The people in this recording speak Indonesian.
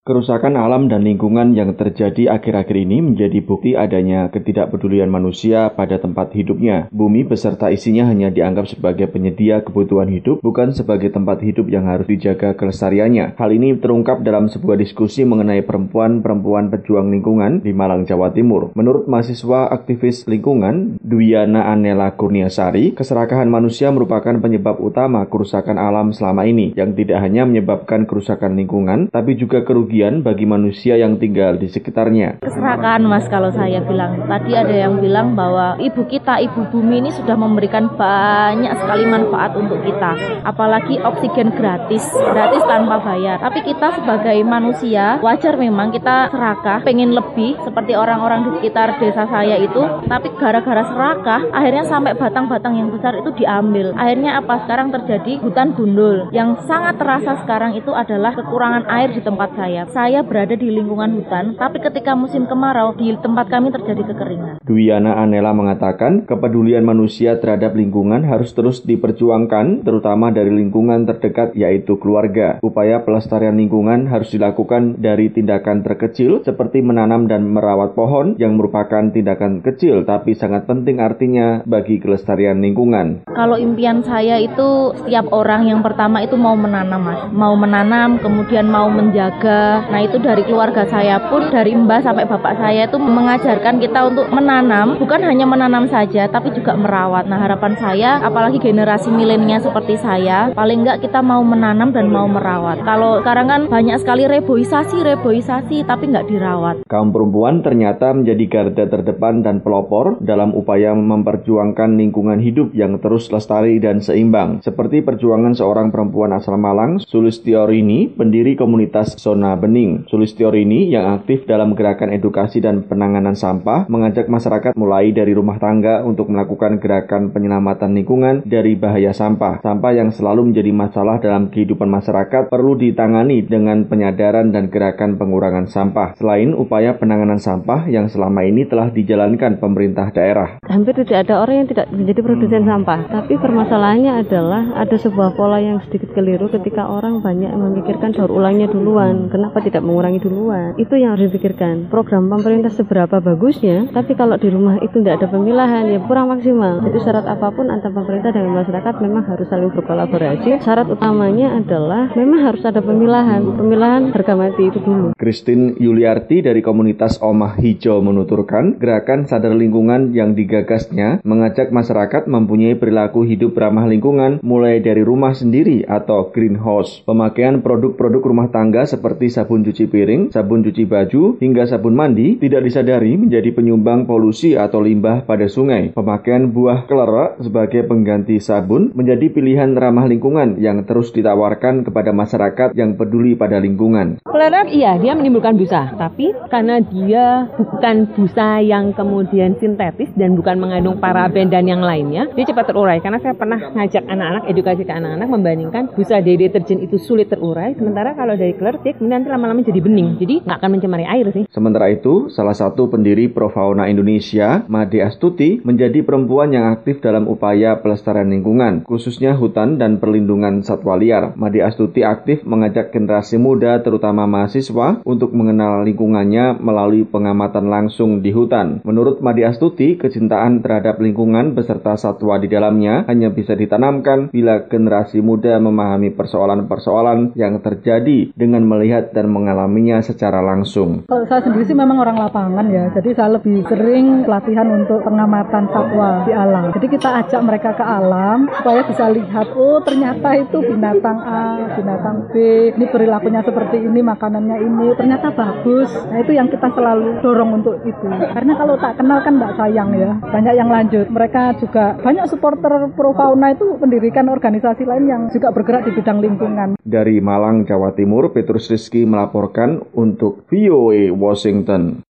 Kerusakan alam dan lingkungan yang terjadi akhir-akhir ini menjadi bukti adanya ketidakpedulian manusia pada tempat hidupnya. Bumi beserta isinya hanya dianggap sebagai penyedia kebutuhan hidup, bukan sebagai tempat hidup yang harus dijaga kelestariannya. Hal ini terungkap dalam sebuah diskusi mengenai perempuan pejuang lingkungan di Malang, Jawa Timur. Menurut mahasiswa aktivis lingkungan, Dwiana Anela Kurniasari, keserakahan manusia merupakan penyebab utama kerusakan alam selama ini, yang tidak hanya menyebabkan kerusakan lingkungan, tapi juga kerugian bagi manusia yang tinggal di sekitarnya. Keserakahan, Mas, kalau saya bilang. Tadi ada yang bilang bahwa ibu kita, ibu bumi ini sudah memberikan banyak sekali manfaat untuk kita. Apalagi oksigen gratis tanpa bayar. Tapi kita sebagai manusia, wajar memang kita serakah, pengen lebih seperti orang-orang di sekitar desa saya itu. Tapi gara-gara serakah, akhirnya sampai batang-batang yang besar itu diambil. Akhirnya apa? Sekarang terjadi hutan gundul. Yang sangat terasa sekarang itu adalah kekurangan air di tempat saya. Saya berada di lingkungan hutan, tapi ketika musim kemarau, di tempat kami terjadi kekeringan. Dwiana Anela mengatakan, kepedulian manusia terhadap lingkungan harus terus diperjuangkan, terutama dari lingkungan terdekat yaitu keluarga. Upaya pelestarian lingkungan harus dilakukan dari tindakan terkecil, seperti menanam dan merawat pohon, yang merupakan tindakan kecil, tapi sangat penting artinya bagi kelestarian lingkungan. Kalau impian saya itu, setiap orang yang pertama itu mau menanam, Mas. Mau menanam, kemudian mau menjaga. Nah, itu dari keluarga saya pun, dari mbah sampai bapak saya itu mengajarkan kita untuk menanam, bukan hanya menanam saja, tapi juga merawat. Nah, harapan saya, apalagi generasi milenial seperti saya, paling enggak kita mau menanam dan mau merawat. Kalau sekarang kan banyak sekali reboisasi, tapi enggak dirawat. Kaum perempuan ternyata menjadi garda terdepan dan pelopor dalam upaya memperjuangkan lingkungan hidup yang terus lestari dan seimbang. Seperti perjuangan seorang perempuan asal Malang, Sulistiorini, pendiri komunitas Zona Bening. Sulistiorini yang aktif dalam gerakan edukasi dan penanganan sampah mengajak masyarakat mulai dari rumah tangga untuk melakukan gerakan penyelamatan lingkungan dari bahaya sampah. Sampah yang selalu menjadi masalah dalam kehidupan masyarakat perlu ditangani dengan penyadaran dan gerakan pengurangan sampah. Selain upaya penanganan sampah yang selama ini telah dijalankan pemerintah daerah. Hampir tidak ada orang yang tidak menjadi produsen sampah. Tapi permasalahannya adalah ada sebuah pola yang sedikit keliru ketika orang banyak memikirkan daur ulangnya duluan. Kenapa tidak mengurangi duluan? Itu yang harus dipikirkan. Program pemerintah seberapa bagusnya, tapi kalau di rumah itu tidak ada pemilahan, ya kurang maksimal. Jadi syarat apapun antara pemerintah dan masyarakat memang harus saling berkolaborasi. Syarat utamanya adalah memang harus ada pemilahan harga mati itu dulu. Christine Yuliarti dari komunitas Omah Hijau menuturkan, gerakan sadar lingkungan yang digagasnya mengajak masyarakat mempunyai perilaku hidup ramah lingkungan mulai dari rumah sendiri atau greenhouse. Pemakaian produk-produk rumah tangga seperti sabun cuci piring, sabun cuci baju, hingga sabun mandi tidak disadari menjadi penyumbang polusi atau limbah pada sungai. Pemakaian buah kelera sebagai pengganti sabun menjadi pilihan ramah lingkungan yang terus ditawarkan kepada masyarakat yang peduli pada lingkungan. Kelera iya, dia menimbulkan busa, tapi karena dia bukan busa yang kemudian sintetis dan bukan mengandung paraben dan yang lainnya, dia cepat terurai. Karena saya pernah ngajak anak-anak, edukasi ke anak-anak, membandingkan busa dari deterjen itu sulit terurai, sementara kalau dari kleretik nanti lama-lama jadi bening, jadi nggak akan mencemari air sih. Sementara itu, salah satu pendiri Profauna Indonesia, Made Astuti, menjadi perempuan yang aktif dalam upaya pelestarian lingkungan, khususnya hutan dan perlindungan satwa liar. Made Astuti aktif mengajak generasi muda, terutama mahasiswa, untuk mengenal lingkungannya melalui pengamatan langsung di hutan. Menurut Made Astuti, kecintaan terhadap lingkungan beserta satwa di dalamnya hanya bisa ditanamkan bila generasi muda memahami persoalan-persoalan yang terjadi dengan melihat dan mengalaminya secara langsung. Kalau saya sendiri sih memang orang lapangan ya, jadi saya lebih sering pelatihan untuk pengamatan satwa di alam. Jadi kita ajak mereka ke alam supaya bisa lihat, oh ternyata itu binatang A, binatang B, ini perilakunya seperti ini, makanannya ini, ternyata bagus. Nah itu yang kita selalu dorong untuk itu. Karena kalau tak kenal kan nggak sayang ya, banyak yang lanjut. Mereka juga banyak supporter Profauna itu mendirikan organisasi lain yang juga bergerak di bidang lingkungan. Dari Malang, Jawa Timur, Petrus Rizky melaporkan untuk VOA Washington.